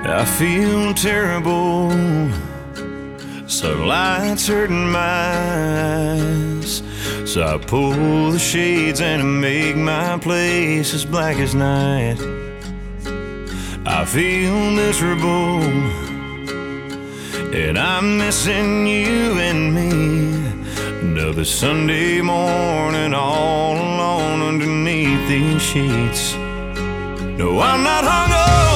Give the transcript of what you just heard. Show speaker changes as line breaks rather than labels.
I feel terrible, sunlight's hurting my eyes, so I pull the shades and I make my place as black as night. I feel miserable, and I'm missing you and me. Another Sunday morning all alone underneath these sheets. No, I'm not hungover,